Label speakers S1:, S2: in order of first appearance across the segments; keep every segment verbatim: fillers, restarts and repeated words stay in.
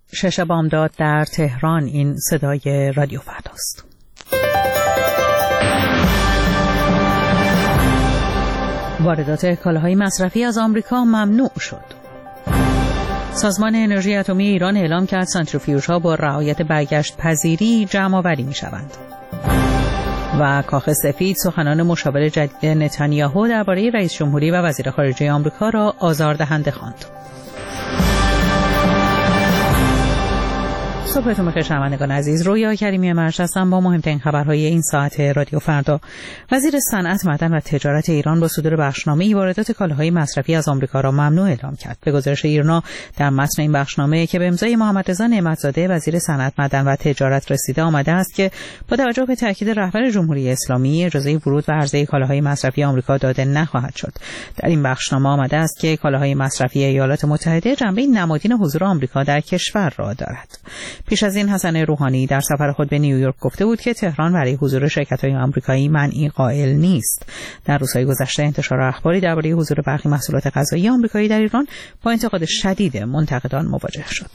S1: شش بامداد در تهران. این صدای رادیو فرداست. واردات کالاهای مصرفی از آمریکا ممنوع شد. سازمان انرژی اتمی ایران اعلام کرد سانتریفیوژها با رعایت برگشت پذیری جمع آوری می شوند. و کاخ سفید سخنان مشاور جدید نتانیاهو درباره رئیس جمهوری و وزیر خارجه آمریکا را آزاردهنده خواند. صبحتون بخیر شنوندگان عزیز. رویا کریمی مرش هستم با مهمترین خبرهای این ساعت رادیو فردا. وزیر صنعت، معدن و تجارت ایران با صدور بخشنامه‌ای واردات کالاهای مصرفی از آمریکا را ممنوع اعلام کرد. به گزارش ایرنا در متن این بخشنامه که به امضای محمد رضا نعمت‌زاده وزیر صنعت، معدن و تجارت رسیده آمده است که با توجه به تاکید رهبر جمهوری اسلامی اجازه ورود و عرضه کالاهای مصرفی آمریکا داده نخواهد شد. در این بخشنامه آمده است که کالاهای مصرفی ایالات متحده جنبه نمادین حضور آمریکا در کشور را دارد. پیش از این حسن روحانی در سفر خود به نیویورک گفته بود که تهران برای حضور شرکت‌های آمریکایی منعی قائل نیست. در روزهای گذشته انتشار اخباری درباره حضور برخی محصولات غذایی آمریکایی در ایران با انتقاد شدید منتقدان مواجه شد.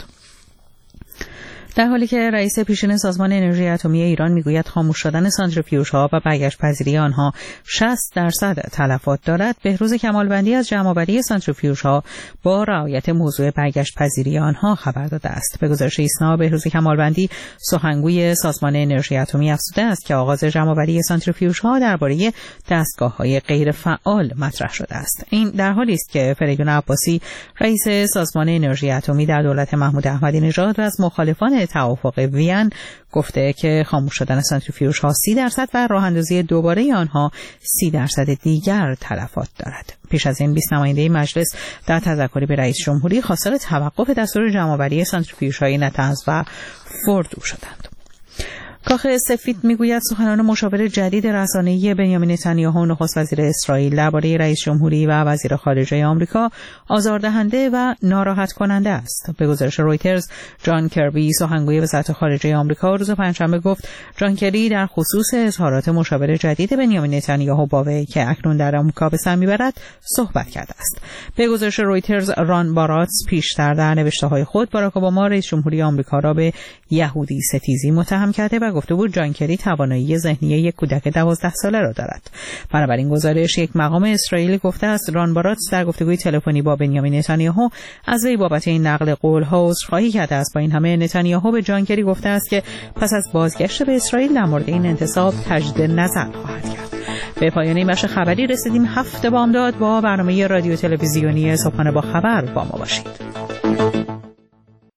S1: در حالی که رئیس پیشین سازمان انرژی اتمی ایران میگوید خاموش شدن سانتریفیوژها و برگشت پذیری آنها شصت درصد تلفات دارد، بهروز کمالبندی از جمع‌آوری سانتریفیوژها با رعایت موضوع برگشت پذیری آنها خبر داده است. به گزارش ایسنا، بهروز کمالبندی سخنگوی سازمان انرژی اتمی افزوده است که آغاز جمع‌آوری سانتریفیوژها درباره دستگاه‌های غیر فعال مطرح شده است. این در حالی است که فریدون عباسی رئیس سازمان انرژی اتمی در دولت محمود احمدی نژاد از مخالفان توافق وین گفته که خاموش شدن سانتریفیوژها سی درصد و راه اندازی دوباره آنها سی درصد دیگر تلفات دارد. پیش از این بیست نماینده مجلس در تذکری به رئیس جمهوری خواستار توقف دستور جمع‌آوری سانتریفیوژهای نتنز و فوردو شدند. کاخ سفید میگوید سخنان مشاور جدید رسانه‌ای بنیامین نتانیاهو نخست وزیر اسرائیل درباره رئیس جمهوری و وزیر خارجه آمریکا آزاردهنده و ناراحت کننده است. به گزارش رویترز، جان کربی سخنگوی وزارت خارجه آمریکا روز پنجشنبه گفت جان کری در خصوص اظهارات مشاور جدید بنیامین نتانیاهو با وی که اکنون در آمریکا به سر میبرد صحبت کرده است. به گزارش رویترز، ران باراتس پیشتر در نوشته‌های خود باراک اوباما رئیس جمهوری آمریکا را به یهودی ستیزی متهم کرده و گفته بود جان کری توانایی ذهنی یک کودک دوازده ساله را دارد. بنابراین گزارش یک مقام اسرائیلی گفته است ران باراتس در گفتگوی تلفنی با بنیامین نتانیاهو از وی بابت این نقل قول‌ها عذرخواهی کرده است. با این همه نتانیاهو به جان کری گفته است که پس از بازگشت به اسرائیل در مورد این انتصاب تجدید نظر خواهد کرد. به پایان این بخش خبری رسیدیم. هفت بامداد با برنامه رادیو تلویزیونی صبحانه با خبر با ما باشید.